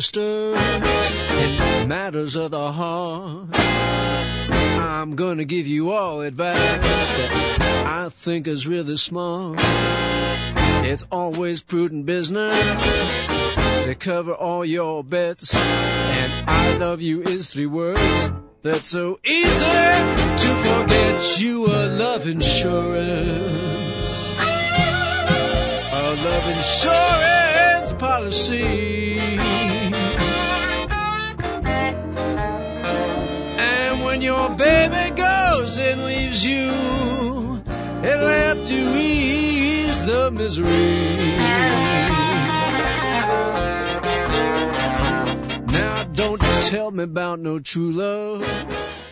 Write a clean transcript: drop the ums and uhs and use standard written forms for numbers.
ministers in matters of the heart. I'm gonna give you all advice that I think is really smart. It's always prudent business to cover all your bets, and I love you is 3 words that's so easy to forget. You a love insurance, a love insurance policy. And when your baby goes and leaves you, it'll have to ease the misery. Now don't tell me about no true love.